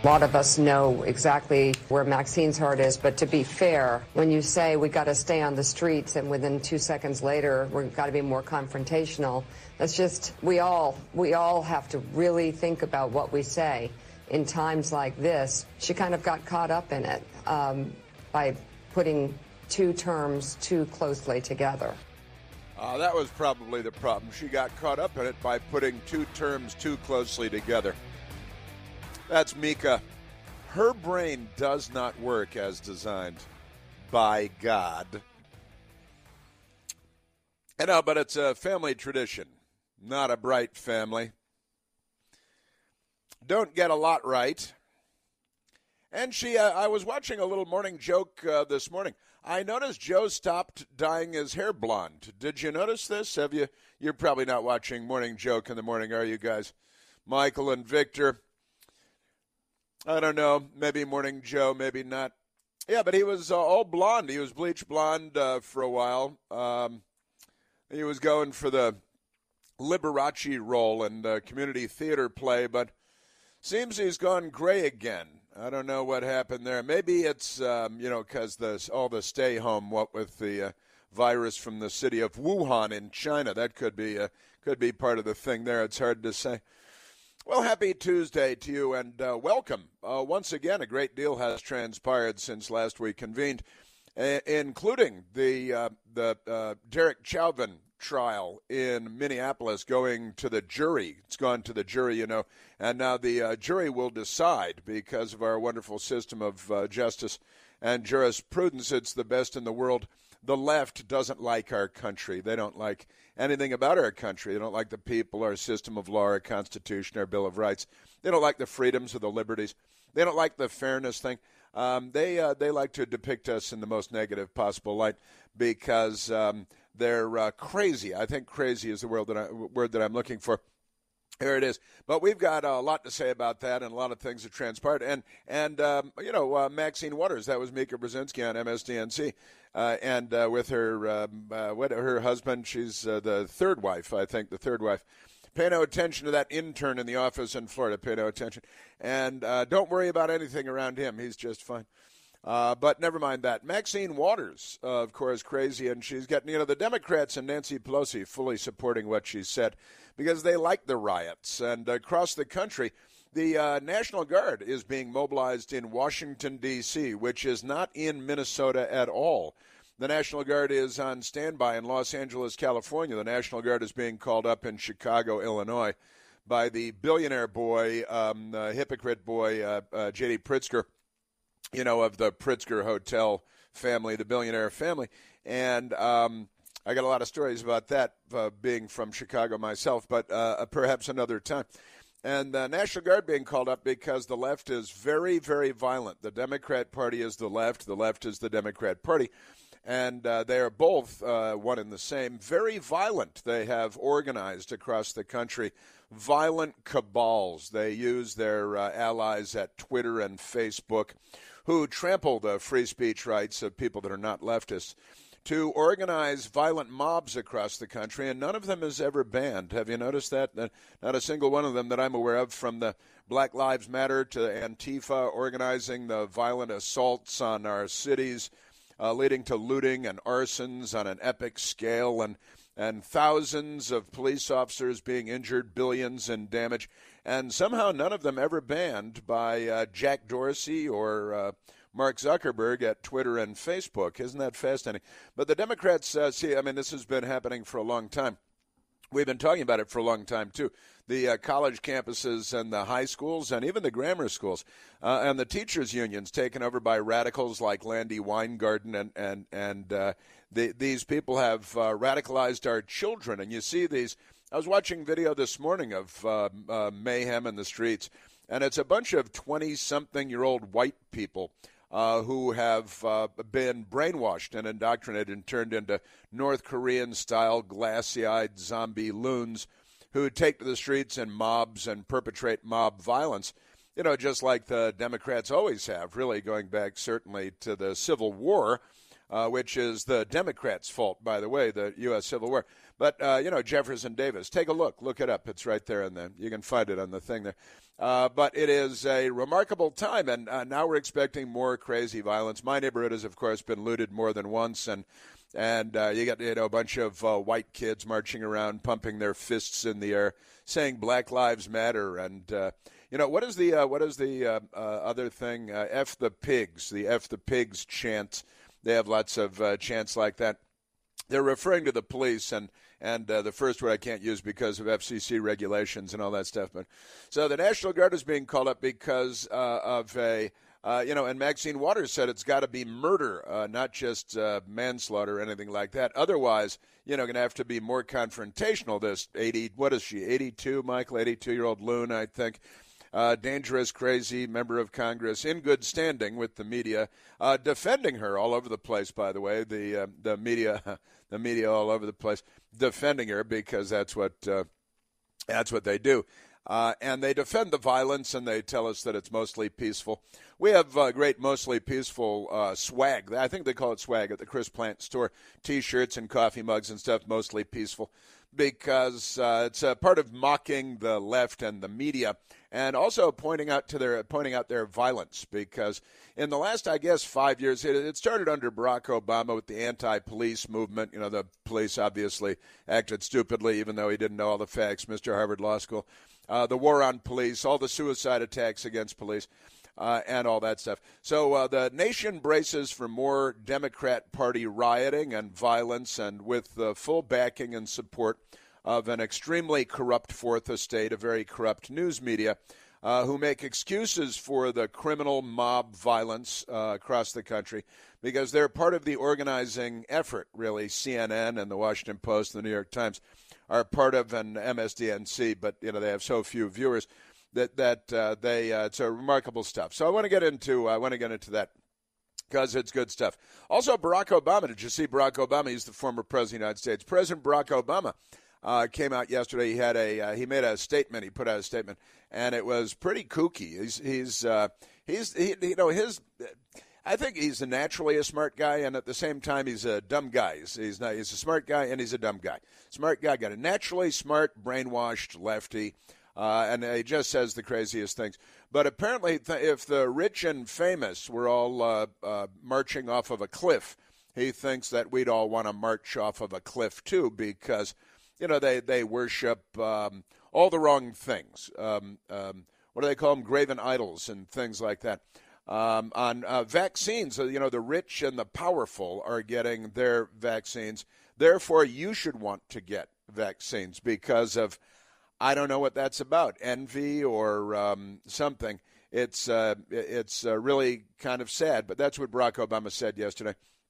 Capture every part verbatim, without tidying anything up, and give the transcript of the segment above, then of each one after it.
A lot of us know exactly where Maxine's heart is, but to be fair, when you say we got to stay on the streets and within two seconds later we've got to be more confrontational, that's just, we all, we all have to really think about what we say in times like this. She kind of got caught up in it um, by putting two terms too closely together. Uh, that was probably the problem. She got caught up in it by putting two terms too closely together. That's Mika. Her brain does not work as designed by God. I know, but it's a family tradition, not a bright family. Don't get a lot right. And she, uh, I was watching a little morning joke uh, this morning. I noticed Joe stopped dyeing his hair blonde. Did you notice this? Have you? You're probably not watching Morning Joke in the morning, are you guys? Michael and Victor. I don't know. Maybe Morning Joe, maybe not. Yeah, but he was uh, all blonde. He was bleach blonde uh, for a while. Um, he was going for the Liberace role in the community theater play, but seems he's gone gray again. I don't know what happened there. Maybe it's, um, you know, because the, all the stay home, what with the uh, virus from the city of Wuhan in China. That could be, uh, could be part of the thing there. It's hard to say. Well, happy Tuesday to you, and uh, welcome. Uh, once again, a great deal has transpired since last we convened, uh, including the uh, the uh, Derek Chauvin trial in Minneapolis going to the jury. It's gone to the jury, you know, and now the uh, jury will decide because of our wonderful system of uh, justice and jurisprudence. It's the best in the world. The left doesn't like our country. They don't like anything about our country. They don't like the people, our system of law, our Constitution, our Bill of Rights. They don't like the freedoms or the liberties. They don't like the fairness thing. Um, they uh, they like to depict us in the most negative possible light because um, they're uh, crazy. I think crazy is the word that, I, word that I'm looking for. Here it is. But we've got a lot to say about that and a lot of things that transpired. And, and um, you know, uh, Maxine Waters, that was Mika Brzezinski on M S D N C. Uh, and uh, with her um, uh, what, her husband, she's uh, the third wife, I think, the third wife. Pay no attention to that intern in the office in Florida. Pay no attention. And uh, don't worry about anything around him. He's just fine. Uh, but never mind that. Maxine Waters, uh, of course, crazy, and she's getting, you know, the Democrats and Nancy Pelosi fully supporting what she said because they like the riots. And across the country, the uh, National Guard is being mobilized in Washington, D C, which is not in Minnesota at all. The National Guard is on standby in Los Angeles, California. The National Guard is being called up in Chicago, Illinois, by the billionaire boy, um, uh, hypocrite boy, uh, uh, J D. Pritzker, you know, of the Pritzker Hotel family, the billionaire family. And um, I got a lot of stories about that uh, being from Chicago myself, but uh, perhaps another time. And the National Guard being called up because the left is very, very violent. The Democrat Party is the left. The left is the Democrat Party. And uh, they are both uh, one and the same, very violent. They have organized across the country violent cabals. They use their uh, allies at Twitter and Facebook, who trample the free speech rights of people that are not leftists, to organize violent mobs across the country, and none of them is ever banned. Have you noticed that? Not a single one of them that I'm aware of, from the Black Lives Matter to Antifa organizing the violent assaults on our cities, Uh, leading to looting and arsons on an epic scale, and and thousands of police officers being injured, billions in damage, and somehow none of them ever banned by uh, Jack Dorsey or uh, Mark Zuckerberg at Twitter and Facebook. Isn't that fascinating? But the Democrats, uh, see, I mean, this has been happening for a long time. We've been talking about it for a long time, too. The uh, college campuses and the high schools and even the grammar schools uh, and the teachers' unions taken over by radicals like Landy Weingarten. And, and, and uh, the, these people have uh, radicalized our children. And you see these. I was watching video this morning of uh, uh, mayhem in the streets, and it's a bunch of twenty-something-year-old white people Uh, who have uh, been brainwashed and indoctrinated and turned into North Korean-style glassy-eyed zombie loons who take to the streets in mobs and perpetrate mob violence, you know, just like the Democrats always have, really going back certainly to the Civil War. uh, which is the Democrats' fault, by the way, the U S Civil War. But, uh, you know, Jefferson Davis, take a look. Look it up. It's right there, and then you can find it on the thing there. Uh, but it is a remarkable time, and uh, now we're expecting more crazy violence. My neighborhood has, of course, been looted more than once, and and uh, you got you know a bunch of uh, white kids marching around, pumping their fists in the air, saying Black Lives Matter, and uh, you know what is the uh, what is the uh, uh, other thing? Uh, F the pigs, the F the pigs chant. They have lots of uh, chants like that. They're referring to the police, and and uh, the first word I can't use because of F C C regulations and all that stuff. But so the National Guard is being called up because uh, of a, uh, you know, and Maxine Waters said it's got to be murder, uh, not just uh, manslaughter or anything like that. Otherwise, you know, going to have to be more confrontational. This eighty, what is she, eighty-two, Michael, eighty-two-year-old Loon, I think. Uh, dangerous, crazy member of Congress, in good standing with the media, uh, defending her all over the place. By the way, the uh, the media, the media all over the place, defending her because that's what uh, that's what they do, uh, and they defend the violence and they tell us that it's mostly peaceful. We have uh, great, mostly peaceful uh, swag. I think they call it swag at the Chris Plant store. T-shirts and coffee mugs and stuff, mostly peaceful, because uh, it's a part of mocking the left and the media. And also pointing out to their pointing out their violence, because in the last, I guess, five years, it, it started under Barack Obama with the anti-police movement. You know, the police obviously acted stupidly, even though he didn't know all the facts. Mister Harvard Law School, uh, the war on police, all the suicide attacks against police, uh, and all that stuff. So uh, the nation braces for more Democrat Party rioting and violence, and with the full backing and support of an extremely corrupt fourth estate, a very corrupt news media, uh, who make excuses for the criminal mob violence uh, across the country because they're part of the organizing effort, really. C N N and the Washington Post and the New York Times are part of an M S D N C, but, you know, they have so few viewers that, that uh, they, uh, it's a remarkable stuff. So I want to get into, I want to get into that, because it's good stuff. Also, Barack Obama. Did you see Barack Obama? He's the former president of the United States. President Barack Obama Uh, came out yesterday. He had a uh, he made a statement. He put out a statement, and it was pretty kooky. He's he's uh, he's he, you know his. I think he's a naturally a smart guy, and at the same time he's a dumb guy. He's he's, not, he's a smart guy, and he's a dumb guy. Smart guy, got a naturally smart, brainwashed lefty, uh, and he just says the craziest things. But apparently, th- if the rich and famous were all uh, uh, marching off of a cliff, he thinks that we'd all want to march off of a cliff too, because, you know, they, they worship um, all the wrong things. Um, um, what do they call them? Graven idols and things like that. Um, on uh, vaccines, you know, the rich and the powerful are getting their vaccines. Therefore, you should want to get vaccines because of, I don't know what that's about, envy or um, something. It's, uh, it's uh, really kind of sad, but that's what Barack Obama said yesterday,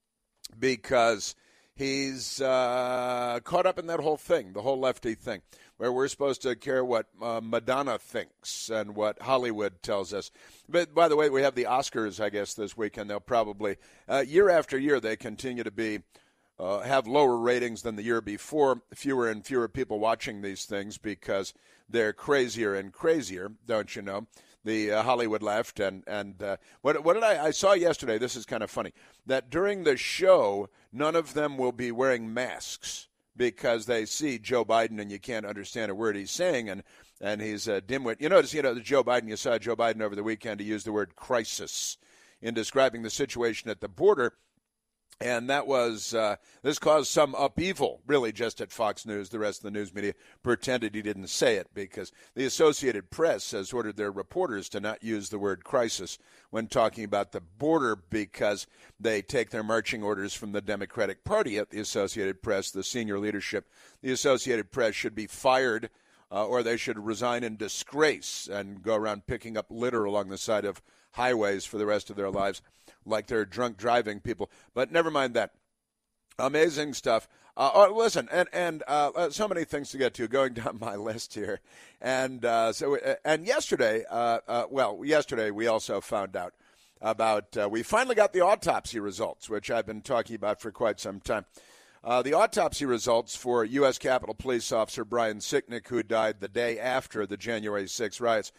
because he's uh, caught up in that whole thing, the whole lefty thing, where we're supposed to care what uh, Madonna thinks and what Hollywood tells us. But, by the way, we have the Oscars, I guess, this weekend. They'll probably, uh, year after year, they continue to be, uh, have lower ratings than the year before, fewer and fewer people watching these things because they're crazier and crazier, don't you know? The uh, Hollywood left, and and uh, what what did I I saw yesterday? This is kind of funny, that during the show, none of them will be wearing masks because they see Joe Biden and you can't understand a word he's saying, and and he's a dimwit. You notice, you know, the Joe Biden. You saw Joe Biden over the weekend. He used the word crisis in describing the situation at the border. And that was, uh, this caused some upheaval, really, just at Fox News. The rest of the news media pretended he didn't say it because the Associated Press has ordered their reporters to not use the word crisis when talking about the border because they take their marching orders from the Democratic Party at the Associated Press, the senior leadership. The Associated Press should be fired uh, or they should resign in disgrace and go around picking up litter along the side of highways for the rest of their lives, like they're drunk driving people. But never mind that. Amazing stuff. Uh, oh, listen, and and uh, so many things to get to. Going down my list here, and uh, so uh, and yesterday, uh, uh, well, yesterday we also found out about. Uh, we finally got the autopsy results, which I've been talking about for quite some time. Uh, the autopsy results for U S Capitol Police Officer Brian Sicknick, who died the day after the January sixth riots.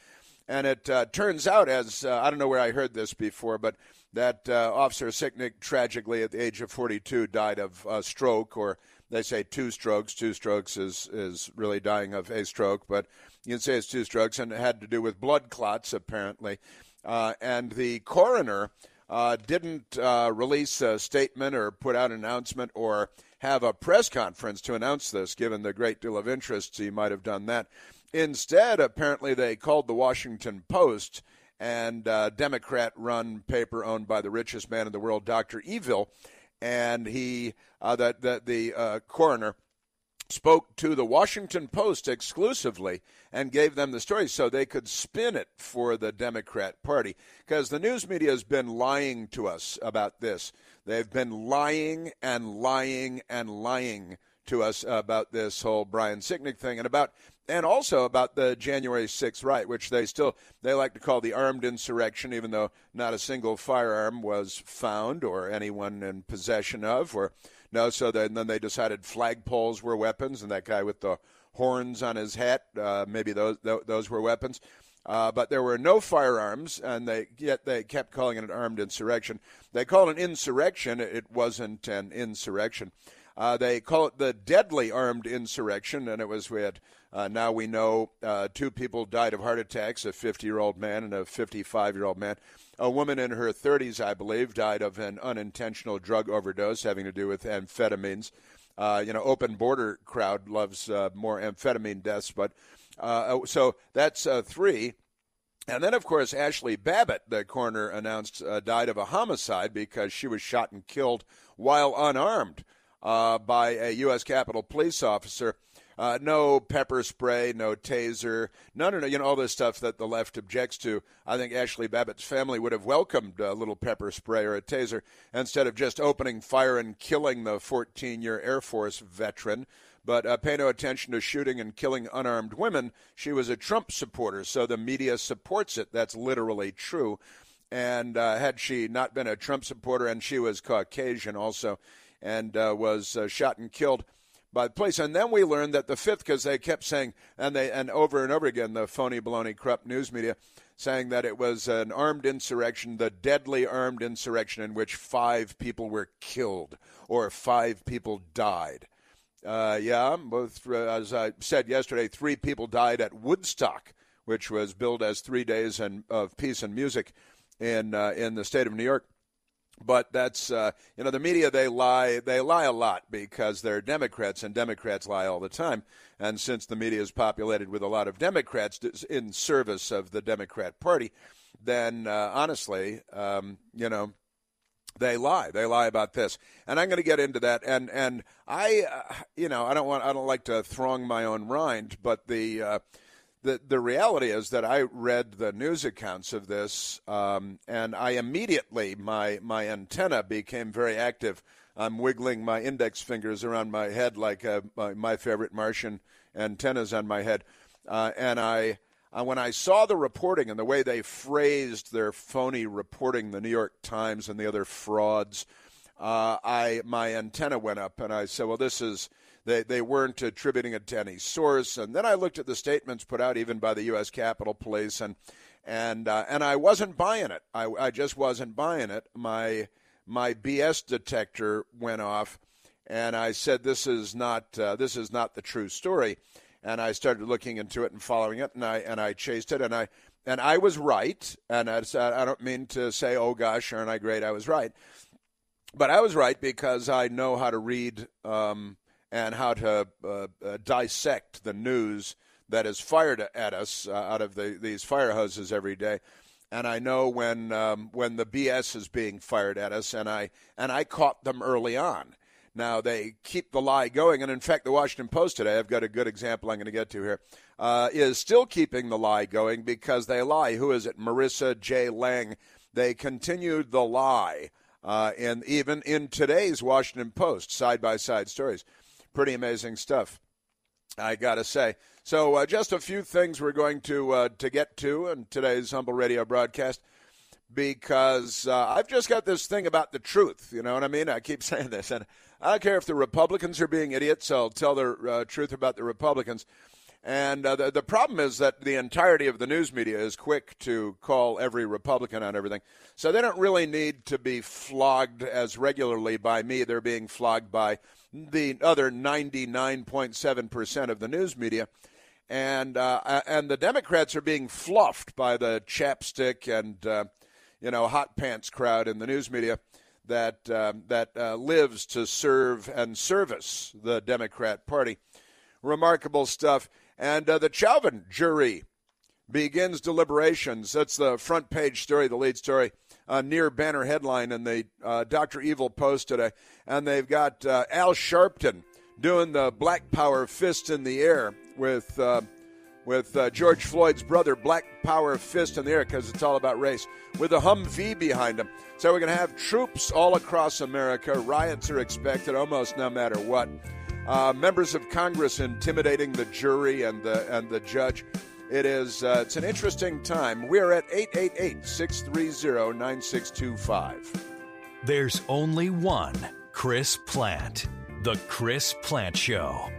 And it uh, turns out, as uh, I don't know where I heard this before, but that uh, Officer Sicknick tragically at the age of forty-two died of a stroke, or they say two strokes. Two strokes is, is really dying of a stroke, but you can say it's two strokes, and it had to do with blood clots, apparently. Uh, and the coroner uh, didn't uh, release a statement or put out an announcement or have a press conference to announce this, given the great deal of interest. He might have done that. Instead, apparently, they called the Washington Post, and uh, Democrat-run paper owned by the richest man in the world, Doctor Evil, and he, uh, that, that the uh, coroner spoke to the Washington Post exclusively and gave them the story so they could spin it for the Democrat Party, because the news media has been lying to us about this. They've been lying and lying and lying to us about this whole Brian Sicknick thing, and about and also about the January sixth riot, which they still they like to call the armed insurrection, even though not a single firearm was found or anyone in possession of, or no. So then, then they decided flagpoles were weapons, and that guy with the horns on his hat, uh, maybe those those were weapons. Uh, but there were no firearms, and they yet they kept calling it an armed insurrection. They call it an insurrection. It wasn't an insurrection. Uh, they call it the deadly armed insurrection, and it was we had uh, now we know uh, two people died of heart attacks, a fifty-year-old man and a fifty-five-year-old man. A woman in her thirties, I believe, died of an unintentional drug overdose having to do with amphetamines. Uh, you know, open border crowd loves uh, more amphetamine deaths, but uh, so that's uh, three. And then, of course, Ashley Babbitt, the coroner announced, uh, died of a homicide because she was shot and killed while unarmed. Uh, by a U S Capitol police officer. Uh, no pepper spray, no taser, none of you know all this stuff that the left objects to. I think Ashley Babbitt's family would have welcomed a little pepper spray or a taser instead of just opening fire and killing the fourteen-year Air Force veteran. But uh, pay no attention to shooting and killing unarmed women. She was a Trump supporter, so the media supports it. That's literally true. And uh, had she not been a Trump supporter, and she was Caucasian also, and uh, was uh, shot and killed by the police. And then we learned that the fifth, because they kept saying, and they and over and over again, the phony, baloney, corrupt news media, saying that it was an armed insurrection, the deadly armed insurrection in which five people were killed or five people died. Uh, yeah, both, uh, as I said yesterday, three people died at Woodstock, which was billed as three days and, of peace and music in uh, in the state of New York. But that's, uh, you know, the media, they lie, they lie a lot because they're Democrats, and Democrats lie all the time. And since the media is populated with a lot of Democrats in service of the Democrat Party, then uh, honestly, um, you know, they lie. They lie about this. And I'm going to get into that. And, and I, uh, you know, I don't want, I don't like to throng my own rind, but the, uh, The the reality is that I read the news accounts of this, um, and I immediately, my my antenna became very active. I'm wiggling my index fingers around my head like uh, my, my favorite Martian antennas on my head. Uh, and I, uh, when I saw the reporting and the way they phrased their phony reporting, the New York Times and the other frauds, uh, I my antenna went up, and I said, well, this is... They they weren't attributing it to any source. And then I looked at the statements put out even by the U S Capitol Police, and and uh, and I wasn't buying it. I, I just wasn't buying it. My my B S detector went off, and I said, this is not uh, this is not the true story. And I started looking into it and following it, and I and I chased it, and I and I was right. And I, I don't mean to say, oh gosh, aren't I great? I was right, but I was right because I know how to read. Um, and how to uh, uh, dissect the news that is fired at us uh, out of the, these fire hoses every day. And I know when um, when the B S is being fired at us, and I and I caught them early on. Now, they keep the lie going, and in fact, the Washington Post today, I've got a good example I'm going to get to here, uh, is still keeping the lie going because they lie. Who is it? Marissa J. Lang. They continued the lie, uh, and even in today's Washington Post, side-by-side stories. Pretty amazing stuff, I got to say. So uh, just a few things we're going to uh, to get to in today's Humble Radio broadcast, because uh, I've just got this thing about the truth. You know what I mean? I keep saying this, and I don't care if the Republicans are being idiots. I'll tell the uh, truth about the Republicans. And uh, the, the problem is that the entirety of the news media is quick to call every Republican on everything. So they don't really need to be flogged as regularly by me. They're being flogged by the other ninety-nine point seven percent of the news media. And uh, and the Democrats are being fluffed by the chapstick and, uh, you know, hot pants crowd in the news media that, uh, that uh, lives to serve and service the Democrat Party. Remarkable stuff. And uh, the Chauvin jury begins deliberations. That's the front page story, the lead story, uh, near banner headline in the uh, Doctor Evil Post today. And they've got uh, Al Sharpton doing the Black Power fist in the air with uh, with uh, George Floyd's brother, Black Power fist in the air, because it's all about race, with a Humvee behind him. So we're going to have troops all across America. Riots are expected almost no matter what. Uh, members of Congress intimidating the jury and the and the judge. It is uh, it's an interesting time. We're at eight eight eight, six three zero, nine six two five. There's only one Chris Plante. The Chris Plante Show.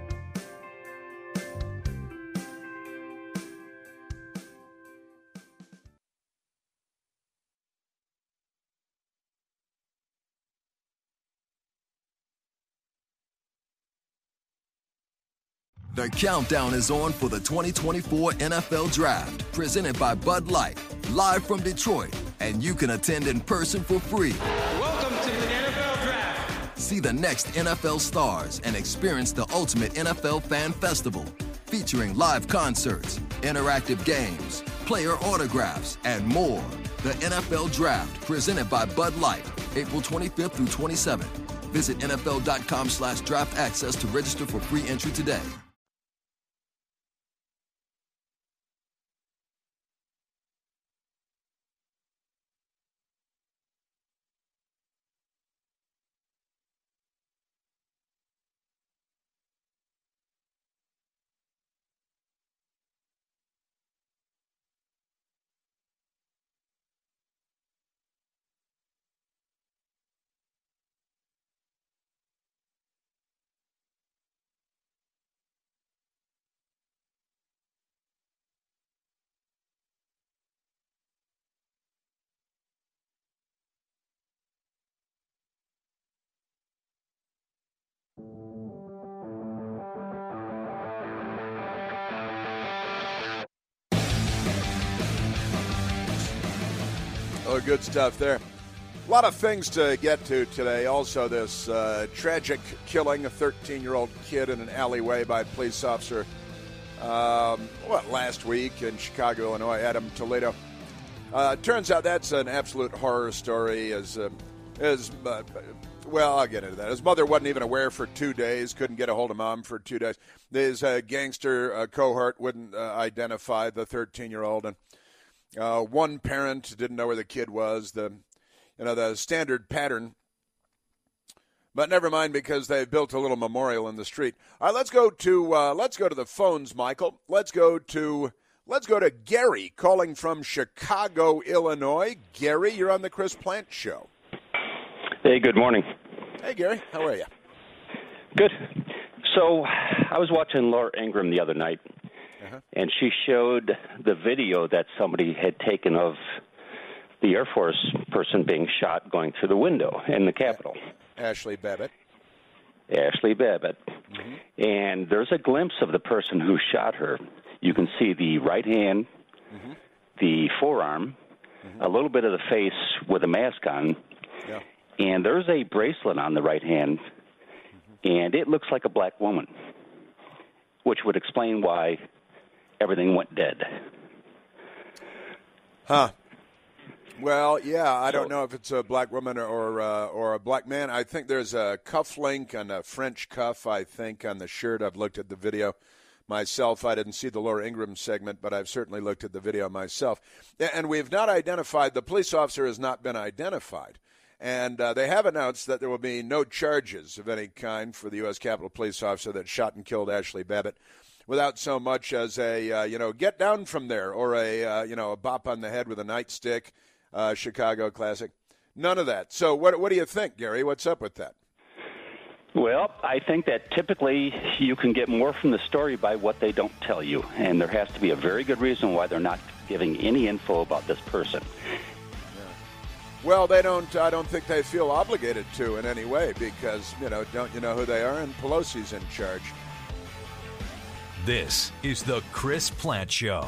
The countdown is on for the twenty twenty-four N F L Draft, presented by Bud Light, live from Detroit, and you can attend in person for free. Welcome to the N F L Draft. See the next N F L stars and experience the ultimate N F L fan festival, featuring live concerts, interactive games, player autographs, and more. The N F L Draft, presented by Bud Light, April twenty-fifth through twenty-seventh. Visit N F L dot com slash draft access to register for free entry today. Oh, good stuff there. A lot of things to get to today. Also, this uh, tragic killing, a thirteen-year-old kid in an alleyway by a police officer, um, what, last week in Chicago, Illinois, Adam Toledo. Uh, turns out that's an absolute horror story. As, uh, as uh, well, I'll get into that. His mother wasn't even aware for two days, couldn't get a hold of mom for two days. His uh, gangster uh, cohort wouldn't uh, identify the thirteen-year-old, and Uh, one parent didn't know where the kid was, the, you know, the standard pattern. But never mind, because they built a little memorial in the street. All right, let's go to uh, let's go to the phones, Michael. Let's go to let's go to Gary calling from Chicago, Illinois. Gary, you're on the Chris Plante Show. Hey, good morning. Hey, Gary, how are you? Good. So I was watching Laura Ingraham the other night. Uh-huh. And she showed the video that somebody had taken of the Air Force person being shot going through the window in the Capitol. Ashley Babbitt. Ashley Babbitt. Mm-hmm. And there's a glimpse of the person who shot her. You can see the right hand, mm-hmm. the forearm, mm-hmm. a little bit of the face with a mask on, yeah. and there's a bracelet on the right hand, mm-hmm. and it looks like a black woman, which would explain why everything went dead. Huh. Well, yeah, I don't know if it's a black woman or uh, or a black man. I think there's a cuff link and a French cuff, I think, on the shirt. I've looked at the video myself. I didn't see the Laura Ingraham segment, but I've certainly looked at the video myself. And we've not identified, the police officer has not been identified. And uh, they have announced that there will be no charges of any kind for the U S Capitol Police officer that shot and killed Ashley Babbitt, without so much as a, uh, you know, get down from there, or a, uh, you know, a bop on the head with a nightstick, uh, Chicago classic. None of that. So what what do you think, Gary? What's up with that? Well, I think that typically you can get more from the story by what they don't tell you, and there has to be a very good reason why they're not giving any info about this person. Well, they don't. I don't think they feel obligated to in any way because, you know, don't you know who they are? And Pelosi's in charge. This is the Chris Plant Show.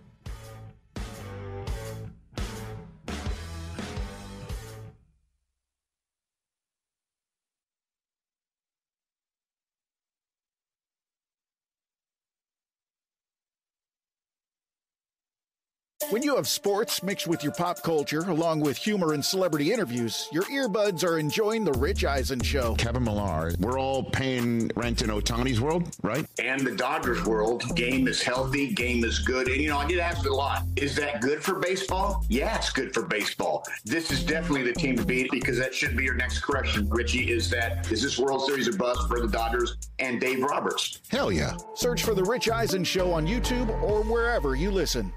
When you have sports mixed with your pop culture, along with humor and celebrity interviews, your earbuds are enjoying The Rich Eisen Show. Kevin Millar, we're all paying rent in Ohtani's world, right? And the Dodgers world, game is healthy, game is good. And, you know, I get asked a lot, is that good for baseball? Yeah, it's good for baseball. This is definitely the team to beat because that should be your next correction, Richie, is that, is this World Series a bust for the Dodgers and Dave Roberts? Hell yeah. Search for The Rich Eisen Show on YouTube or wherever you listen.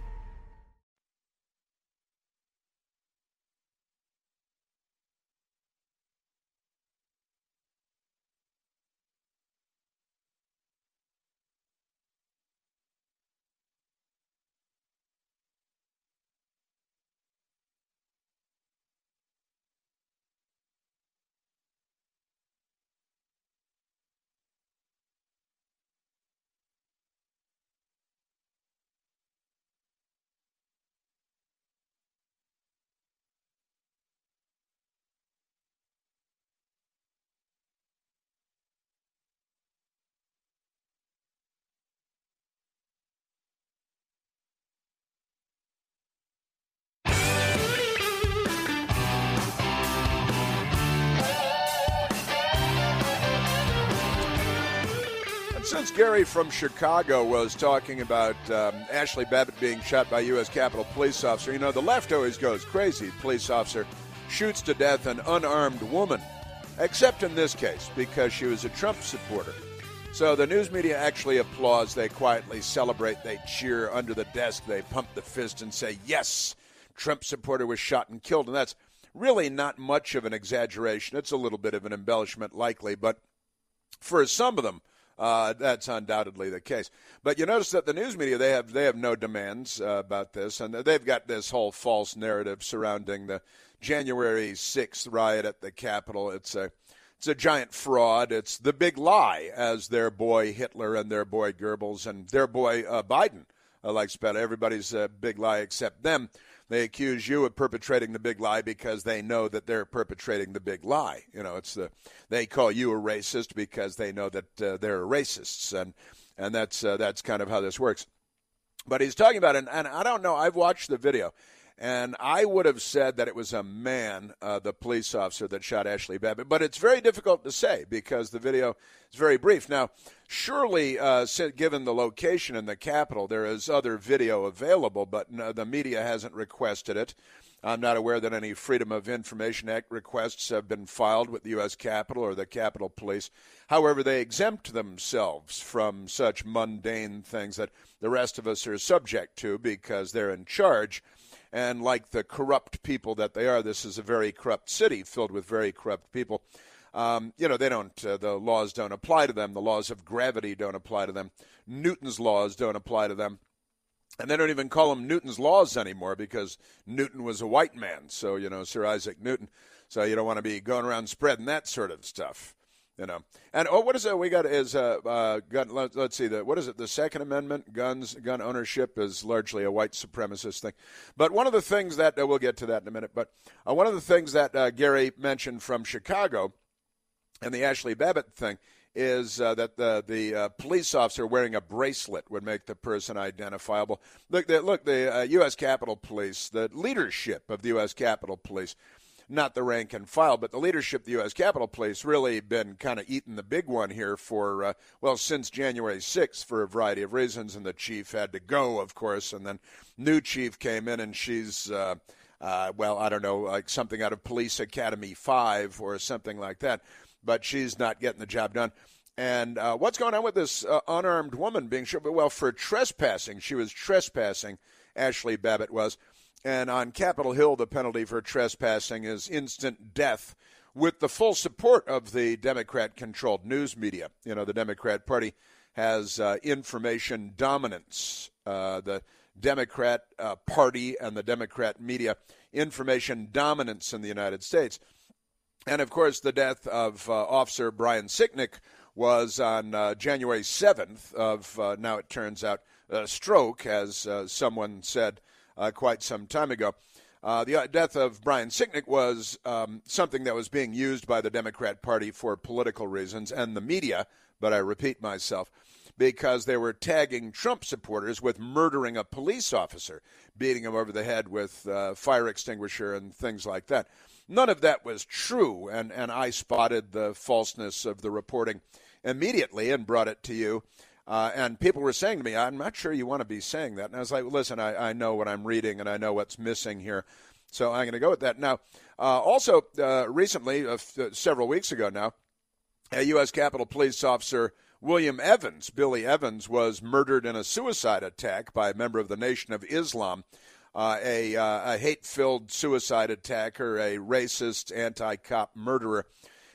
Since Gary from Chicago was talking about um, Ashley Babbitt being shot by a U S Capitol police officer, you know, the left always goes crazy. Police officer shoots to death an unarmed woman, except in this case because she was a Trump supporter. So the news media actually applauds. They quietly celebrate. They cheer under the desk. They pump the fist and say, yes, Trump supporter was shot and killed. And that's really not much of an exaggeration. It's a little bit of an embellishment likely, but for some of them, Uh, that's undoubtedly the case. But you notice that the news media, they have they have no demands uh, about this, and they've got this whole false narrative surrounding the January sixth riot at the Capitol. It's a it's a giant fraud. It's the big lie, as their boy Hitler and their boy Goebbels and their boy uh, Biden uh, likes better. Everybody's a big lie except them. They accuse you of perpetrating the big lie because they know that they're perpetrating the big lie. You know, it's the they call you a racist because they know that uh, they're racists, and and that's uh, that's kind of how this works. But he's talking about it, and I don't know. I've watched the video, and I would have said that it was a man, uh, the police officer that shot Ashley Babbitt. But it's very difficult to say because the video is very brief. Now, surely, uh, given the location in the Capitol, there is other video available, but no, the media hasn't requested it. I'm not aware that any Freedom of Information Act requests have been filed with the U S Capitol or the Capitol Police. However, they exempt themselves from such mundane things that the rest of us are subject to because they're in charge. And like the corrupt people that they are, this is a very corrupt city filled with very corrupt people. Um, you know, they don't, uh, the laws don't apply to them. The laws of gravity don't apply to them. Newton's laws don't apply to them. And they don't even call them Newton's laws anymore because Newton was a white man. So, you know, Sir Isaac Newton. So you don't want to be going around spreading that sort of stuff, you know. And, oh, what is it we got is, uh, uh, gun, let, let's see, the, what is it, the Second Amendment, guns, gun ownership is largely a white supremacist thing. But one of the things that, uh, we'll get to that in a minute, but uh, one of the things that uh, Gary mentioned from Chicago and the Ashley Babbitt thing is uh, that the the uh, police officer wearing a bracelet would make the person identifiable. Look, the, look, the uh, U S Capitol Police, the leadership of the U S Capitol Police, not the rank and file, but the leadership of the U S Capitol Police really been kind of eating the big one here for, uh, well, since January sixth for a variety of reasons, and the chief had to go, of course, and then new chief came in, and she's, uh, uh, well, I don't know, like something out of Police Academy five or something like that. But she's not getting the job done. And uh, what's going on with this uh, unarmed woman being shot? Well, for trespassing, she was trespassing, Ashley Babbitt was. And on Capitol Hill, the penalty for trespassing is instant death with the full support of the Democrat-controlled news media. You know, the Democrat Party has uh, information dominance. Uh, the Democrat uh, Party and the Democrat media, information dominance in the United States. And, of course, the death of uh, Officer Brian Sicknick was on uh, January seventh of, uh, now it turns out, a stroke, as uh, someone said uh, quite some time ago. Uh, the death of Brian Sicknick was um, something that was being used by the Democrat Party for political reasons and the media, but I repeat myself, because they were tagging Trump supporters with murdering a police officer, beating him over the head with a fire extinguisher and things like that. None of that was true, and, and I spotted the falseness of the reporting immediately and brought it to you. Uh, and people were saying to me, I'm not sure you want to be saying that. And I was like, listen, I, I know what I'm reading and I know what's missing here. So I'm going to go with that. Now, uh, also uh, recently, uh, f- several weeks ago now, a U S Capitol Police officer, William Evans, Billy Evans, was murdered in a suicide attack by a member of the Nation of Islam, uh, a, uh, a hate-filled suicide attacker, a racist, anti-cop murderer.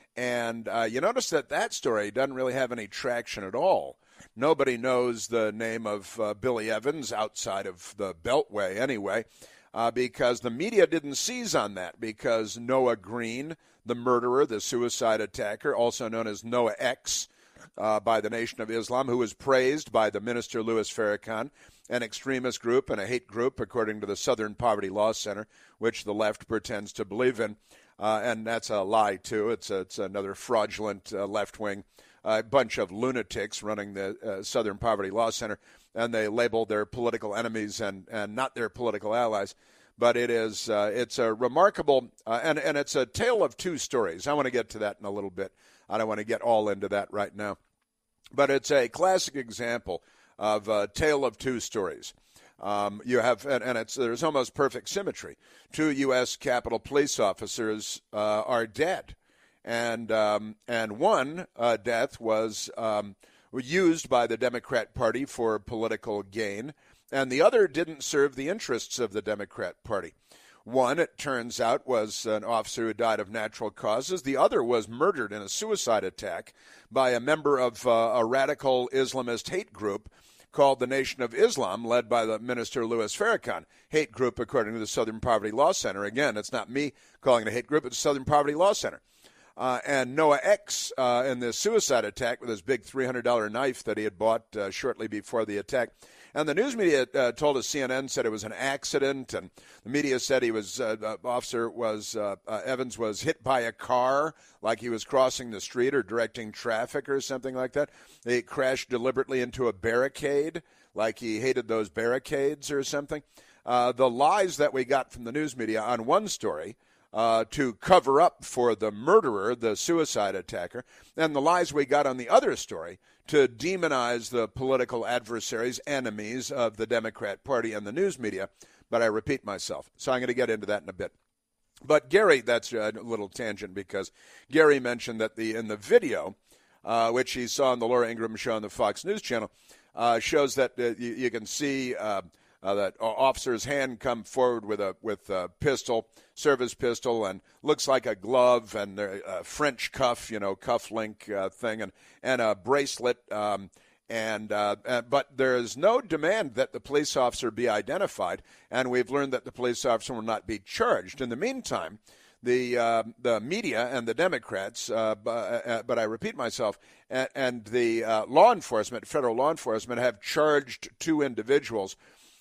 And uh, you notice that that story doesn't really have any traction at all. Nobody knows the name of uh, Billy Evans outside of the Beltway anyway, uh, because the media didn't seize on that, because Noah Green, the murderer, the suicide attacker, also known as Noah X uh, by the Nation of Islam, who was praised by the minister Louis Farrakhan, an extremist group and a hate group, according to the Southern Poverty Law Center, which the left pretends to believe in. Uh, and that's a lie, too. It's, a, it's another fraudulent uh, left-wing a bunch of lunatics running the uh, Southern Poverty Law Center, and they label their political enemies and, and not their political allies. But it is uh, it's a remarkable, uh, and, and it's a tale of two stories. I want to get to that in a little bit. I don't want to get all into that right now. But it's a classic example of a tale of two stories. Um, you have, and, and it's there's almost perfect symmetry. Two U S Capitol Police officers uh, are dead. And um, and one uh, death was um, used by the Democrat Party for political gain, and the other didn't serve the interests of the Democrat Party. One, it turns out, was an officer who died of natural causes. The other was murdered in a suicide attack by a member of uh, a radical Islamist hate group called the Nation of Islam, led by the minister Louis Farrakhan. Hate group, according to the Southern Poverty Law Center. Again, it's not me calling it a hate group, it's the Southern Poverty Law Center. Uh, and Noah X, uh, in the suicide attack with his big three hundred dollars knife that he had bought uh, shortly before the attack. And the news media uh, told us, C N N said it was an accident, and the media said he was, uh, uh, officer was, uh, uh, Evans was hit by a car like he was crossing the street or directing traffic or something like that. He crashed deliberately into a barricade like he hated those barricades or something. Uh, the lies that we got from the news media on one story Uh, to cover up for the murderer, the suicide attacker, and the lies we got on the other story to demonize the political adversaries, enemies of the Democrat Party and the news media. But I repeat myself, so I'm going to get into that in a bit. But Gary, that's a little tangent, because Gary mentioned that the in the video, uh, which he saw on the Laura Ingraham show on the Fox News Channel, uh, shows that uh, you, you can see uh, Uh, that officer's hand come forward with a with a pistol, service pistol, and looks like a glove and a French cuff, you know, cuff link uh, thing, and and a bracelet. Um, and uh, uh, but there is no demand that the police officer be identified, and we've learned that the police officer will not be charged. In the meantime, the uh, the media and the Democrats, uh, but, uh, but I repeat myself, and, and the uh, law enforcement, federal law enforcement, have charged two individuals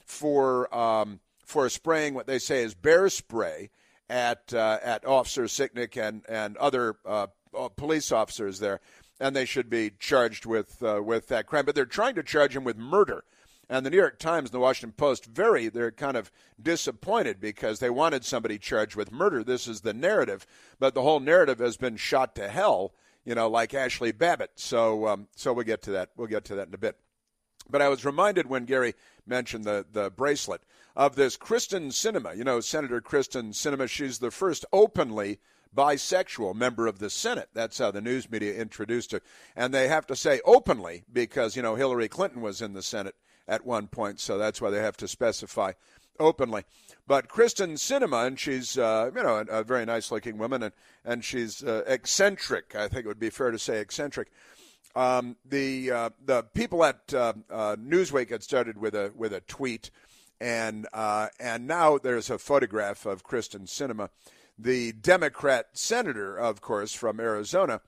for um, for spraying what they say is bear spray at uh, at Officer Sicknick and and other uh, police officers there, and they should be charged with uh, with that crime. But they're trying to charge him with murder. And the New York Times and the Washington Post, very they're kind of disappointed because they wanted somebody charged with murder. This is the narrative, but the whole narrative has been shot to hell, you know, like Ashley Babbitt. So um, so we'll get to that. We'll get to that in a bit. But I was reminded when Gary mentioned the, the bracelet of this Kristen Sinema. You know, Senator Kristen Sinema, she's the first openly bisexual member of the Senate. That's how the news media introduced her. And they have to say openly because, you know, Hillary Clinton was in the Senate at one point, so that's why they have to specify openly. But Kristen Sinema, and she's uh, you know a, a very nice-looking woman, and and she's uh, eccentric. I think it would be fair to say eccentric. Um, the uh, the people at uh, uh, Newsweek had started with a with a tweet, and uh, and now there's a photograph of Kristen Sinema, the Democrat senator, of course, from Arizona,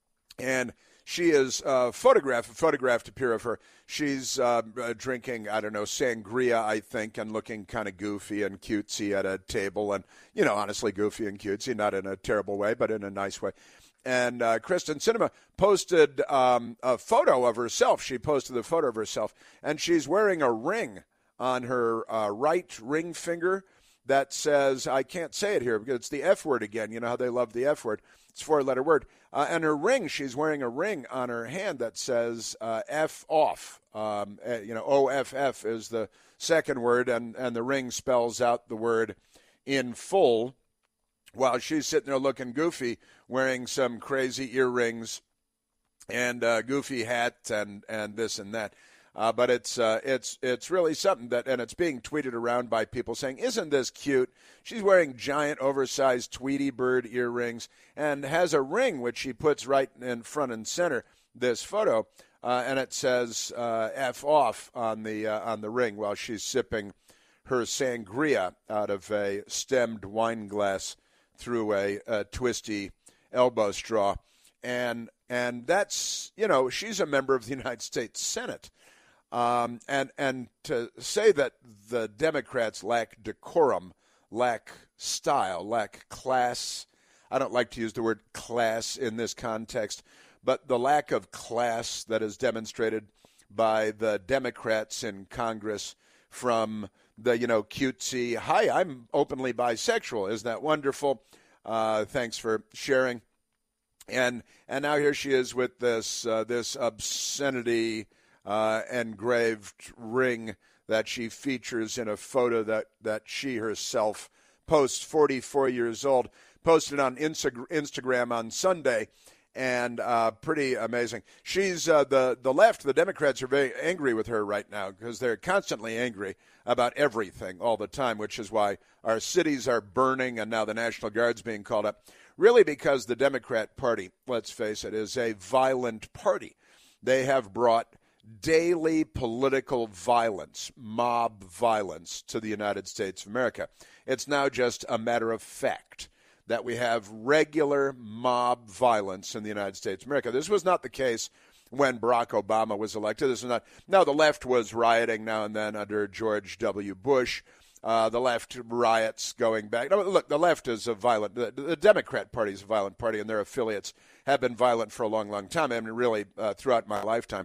and she is uh, photographed, photographed a pair of her. She's uh, uh, drinking, I don't know, sangria, I think, and looking kind of goofy and cutesy at a table. And, you know, honestly, goofy and cutesy, not in a terrible way, but in a nice way. And uh, Kristen Sinema posted um, a photo of herself. She posted the photo of herself, and she's wearing a ring on her uh, right ring finger that says, I can't say it here because it's the F word again. You know how they love the F word. It's a four-letter word. Uh, and her ring, she's wearing a ring on her hand that says uh, F off. Um, uh, you know, O F F is the second word, and, and the ring spells out the word in full while she's sitting there looking goofy, wearing some crazy earrings and a goofy hat and, and this and that. Uh, but it's uh, it's it's really something that, and it's being tweeted around by people saying, "Isn't this cute?" She's wearing giant, oversized Tweety Bird earrings and has a ring which she puts right in front and center. This photo, uh, and it says uh, "F off" on the uh, on the ring while she's sipping her sangria out of a stemmed wine glass through a, a twisty elbow straw, and and that's you know she's a member of the United States Senate. Um, and and to say that the Democrats lack decorum, lack style, lack class, I don't like to use the word class in this context, but the lack of class that is demonstrated by the Democrats in Congress from the, you know, cutesy, hi, I'm openly bisexual. Isn't that wonderful? Uh, thanks for sharing. And and now here she is with this uh, this obscenity Uh, engraved ring that she features in a photo that, that she herself posts, forty-four years old, posted on Insta- Instagram on Sunday, and uh, pretty amazing. She's uh, the, the left, the Democrats are very angry with her right now because they're constantly angry about everything all the time, which is why our cities are burning and now the National Guard's being called up. Really because the Democrat Party, let's face it, is a violent party. They have brought daily political violence, mob violence to the United States of America. It's now just a matter of fact that we have regular mob violence in the United States of America. This was not the case when Barack Obama was elected. This is not. Now, the left was rioting now and then under George W. Bush. Uh, the left riots going back. No, look, the left is a violent, the, the Democrat Party is a violent party, and their affiliates have been violent for a long, long time. I mean, really, uh, throughout my lifetime.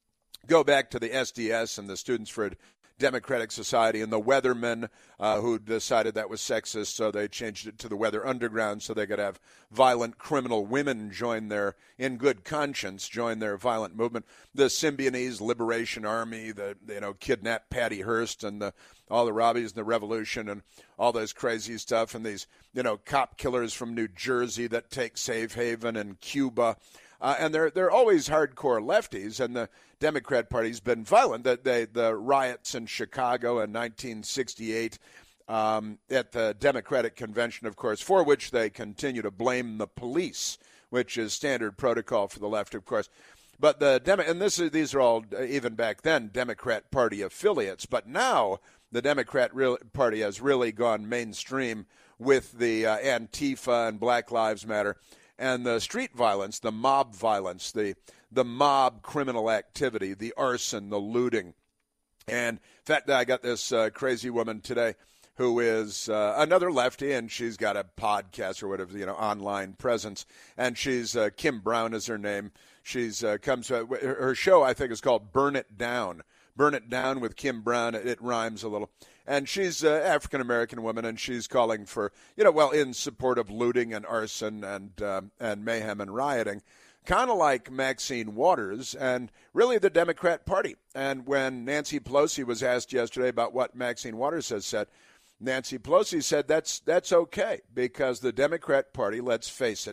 Go back to the S D S and the Students for a Democratic Society and the Weathermen uh, who decided that was sexist, so they changed it to the Weather Underground so they could have violent criminal women join their, in good conscience, join their violent movement. The Symbionese Liberation Army, the you know kidnapped Patty Hearst and the all the Robbies and the Revolution and all this crazy stuff, and these you know cop killers from New Jersey that take safe haven and Cuba. Uh, and they're they're always hardcore lefties, and the Democrat Party's been violent. The, they, the riots in Chicago in nineteen sixty-eight um, at the Democratic Convention, of course, for which they continue to blame the police, which is standard protocol for the left, of course. But the Demo- and this is, these are all, even back then, Democrat Party affiliates. But now the Democrat real, Party has really gone mainstream with the uh, Antifa and Black Lives Matter. And the street violence, the mob violence, the the mob criminal activity, the arson, the looting. And in fact, I got this uh, crazy woman today who is uh, another lefty, and she's got a podcast or whatever, you know, online presence. And she's, uh, Kim Brown is her name. She's uh, comes, uh, her show, I think, is called Burn It Down. Burn It Down with Kim Brown. It, it rhymes a little. And she's an African-American woman, and she's calling for, you know, well, in support of looting and arson and um, and mayhem and rioting, kind of like Maxine Waters and really the Democrat Party. And when Nancy Pelosi was asked yesterday about what Maxine Waters has said, Nancy Pelosi said that's that's okay because the Democrat Party, let's face it,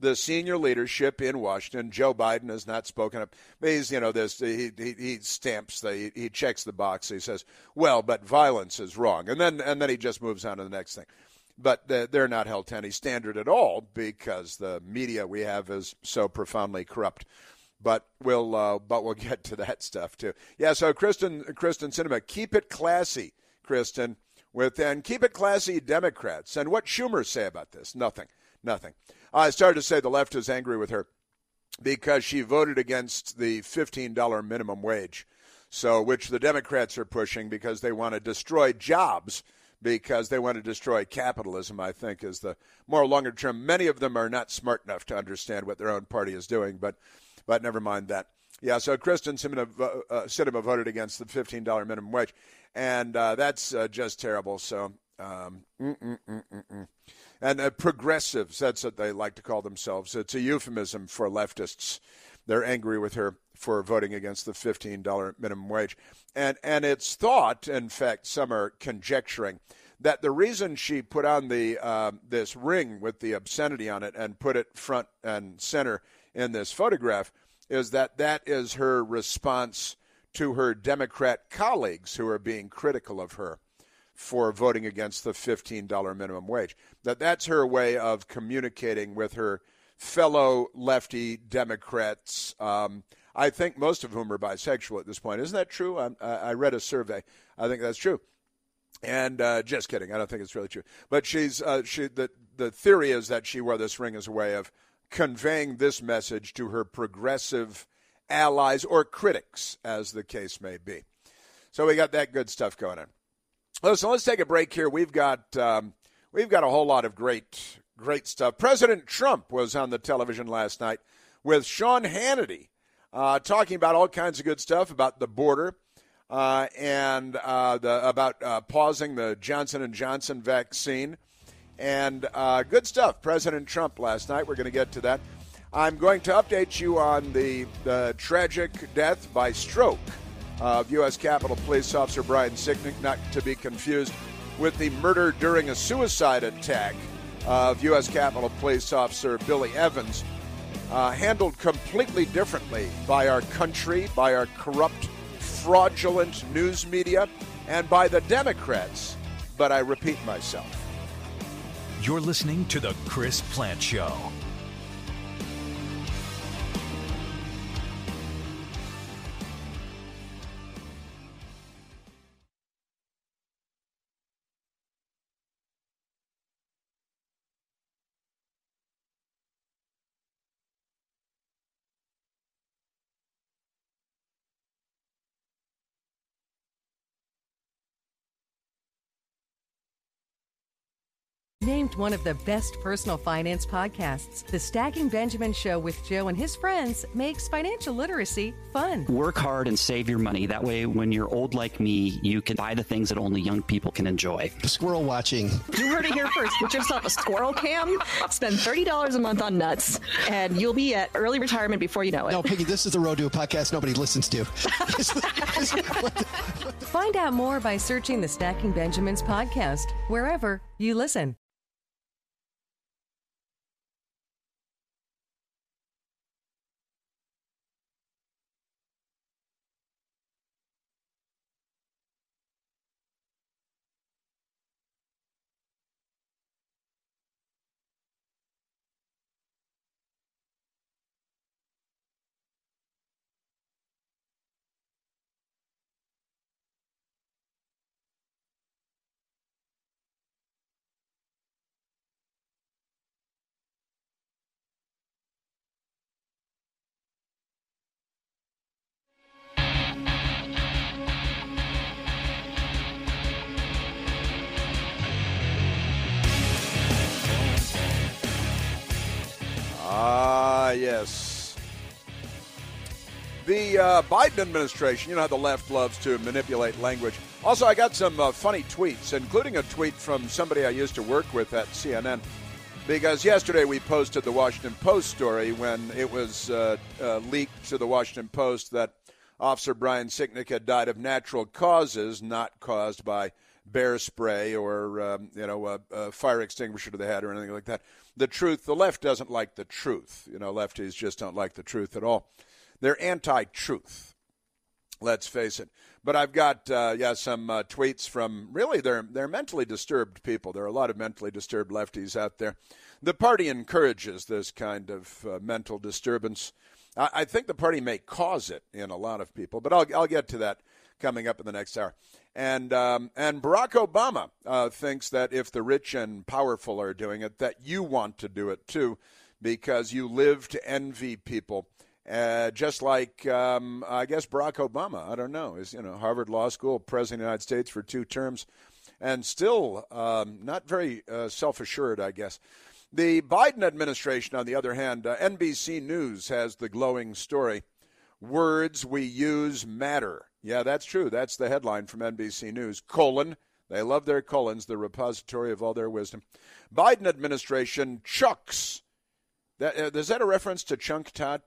the senior leadership in Washington. Joe Biden has not spoken up. He's, you know, this, he, he, he stamps, the, he, he checks the box. He says, well, but violence is wrong. And then, and then he just moves on to the next thing. But they're not held to any standard at all because the media we have is so profoundly corrupt. But we'll, uh, but we'll get to that stuff too. Yeah. So Kristen, Kristen Sinema, keep it classy, Kristen, with and keep it classy, Democrats. And what Schumer say about this? Nothing. Nothing. I started to say the left is angry with her because she voted against the fifteen dollars minimum wage, so which the Democrats are pushing because they want to destroy jobs, because they want to destroy capitalism, I think, is the more longer term. Many of them are not smart enough to understand what their own party is doing, but but never mind that. Yeah, so Kristen Sinema, uh, Sinema voted against the fifteen dollars minimum wage, and uh, that's uh, just terrible. So, um, mm, mm, mm, mm, mm. And uh, progressives, that's what they like to call themselves. It's a euphemism for leftists. They're angry with her for voting against the fifteen dollars minimum wage. And and it's thought, in fact, some are conjecturing, that the reason she put on the uh, this ring with the obscenity on it and put it front and center in this photograph is that that is her response to her Democrat colleagues who are being critical of her for voting against the fifteen dollars minimum wage. That that's her way of communicating with her fellow lefty Democrats, um, I think most of whom are bisexual at this point. Isn't that true? I, I read a survey. I think that's true. And uh, just kidding. I don't think it's really true. But she's uh, she the, the theory is that she wore this ring as a way of conveying this message to her progressive allies or critics, as the case may be. So we got that good stuff going on. Listen, let's take a break here. We've got um, we've got a whole lot of great, great stuff. President Trump was on the television last night with Sean Hannity uh, talking about all kinds of good stuff about the border uh, and uh, the about uh, pausing the Johnson and Johnson vaccine. And uh, good stuff. President Trump last night. We're going to get to that. I'm going to update you on the, the tragic death by stroke of U S Capitol Police Officer Brian Sicknick, not to be confused with the murder during a suicide attack of U S Capitol Police Officer Billy Evans, uh, handled completely differently by our country, by our corrupt, fraudulent news media, and by the Democrats. But I repeat myself. You're listening to The Chris Plant Show. Named one of the best personal finance podcasts, The Stacking Benjamin Show with Joe and his friends makes financial literacy fun. Work hard and save your money. That way, when you're old like me, you can buy the things that only young people can enjoy. Squirrel watching. You heard it here first. Get yourself a squirrel cam, spend thirty dollars a month on nuts, and you'll be at early retirement before you know it. No, Piggy, this is the Road to a podcast nobody listens to. Find out more by searching the Stacking Benjamins podcast, wherever you listen. Ah, yes. The uh, Biden administration, you know how the left loves to manipulate language. Also, I got some uh, funny tweets, including a tweet from somebody I used to work with at C N N, because yesterday we posted the Washington Post story when it was uh, uh, leaked to the Washington Post that Officer Brian Sicknick had died of natural causes, not caused by bear spray or, um, you know, a, a fire extinguisher to the head or anything like that. The truth, the left doesn't like the truth. You know, lefties just don't like the truth at all. They're anti-truth. Let's face it. But I've got, uh, yeah, some uh, tweets from really they're, they're mentally disturbed people. There are a lot of mentally disturbed lefties out there. The party encourages this kind of uh, mental disturbance. I, I think the party may cause it in a lot of people, but I'll, I'll get to that coming up in the next hour. And um, and Barack Obama uh, thinks that if the rich and powerful are doing it, that you want to do it too, because you live to envy people. Uh, just like, um, I guess, Barack Obama, I don't know, is, you know, Harvard Law School, President of the United States for two terms, and still um, not very uh, self-assured, I guess. The Biden administration, on the other hand, uh, N B C News has the glowing story, "Words we use matter." Yeah, that's true. That's the headline from N B C News, colon. They love their colons, the repository of all their wisdom. Biden administration chucks. That, uh, is that a reference to Chunk Todd?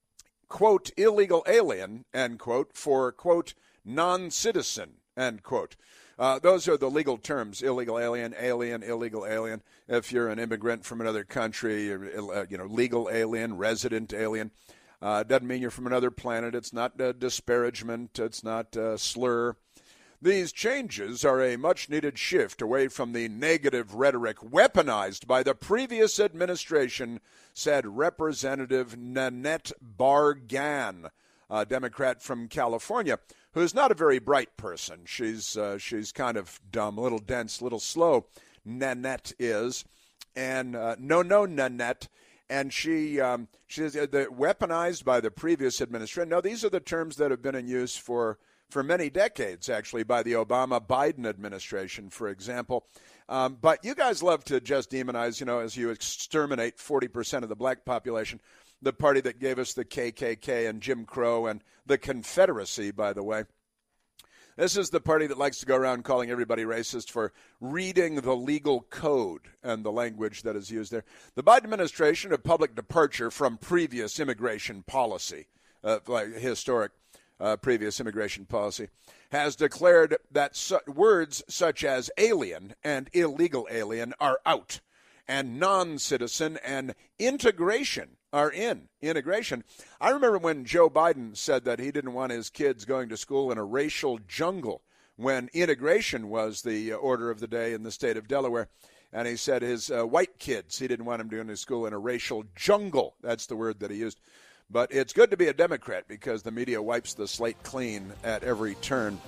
Quote, illegal alien, end quote, for, quote, non-citizen, end quote. Uh, those are the legal terms, illegal alien, alien, illegal alien. If you're an immigrant from another country, you're, you know, legal alien, resident alien. Uh, doesn't mean you're from another planet. It's not a disparagement. It's not a slur. These changes are a much-needed shift away from the negative rhetoric weaponized by the previous administration, said Representative Nanette Bargan, a Democrat from California, who's not a very bright person. She's uh, she's kind of dumb, a little dense, a little slow. Nanette is. And uh, no, no, Nanette. And she um, she's uh, the, weaponized by the previous administration. No, these are the terms that have been in use for for many decades, actually, by the Obama-Biden administration, for example. Um, but you guys love to just demonize, you know, as you exterminate forty percent of the black population, the party that gave us the K K K and Jim Crow and the Confederacy, by the way. This is the party that likes to go around calling everybody racist for reading the legal code and the language that is used there. The Biden administration, a public departure from previous immigration policy, uh, like historic Uh, previous immigration policy, has declared that su- words such as alien and illegal alien are out, and non-citizen and integration are in. Integration. I remember when Joe Biden said that he didn't want his kids going to school in a racial jungle when integration was the order of the day in the state of Delaware. And he said his uh, white kids, he didn't want them going to school in a racial jungle. That's the word that he used. But it's good to be a Democrat because the media wipes the slate clean at every turn.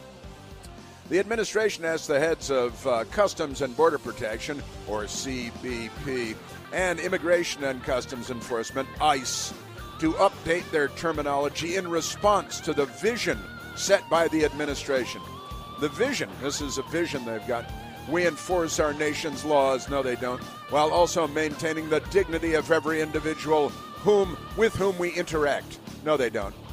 The administration asked the heads of uh, Customs and Border Protection, or C B P, and Immigration and Customs Enforcement, ICE, to update their terminology in response to the vision set by the administration. The vision, this is a vision they've got. We enforce our nation's laws. No, they don't. While also maintaining the dignity of every individual whom with whom we interact. No, they don't.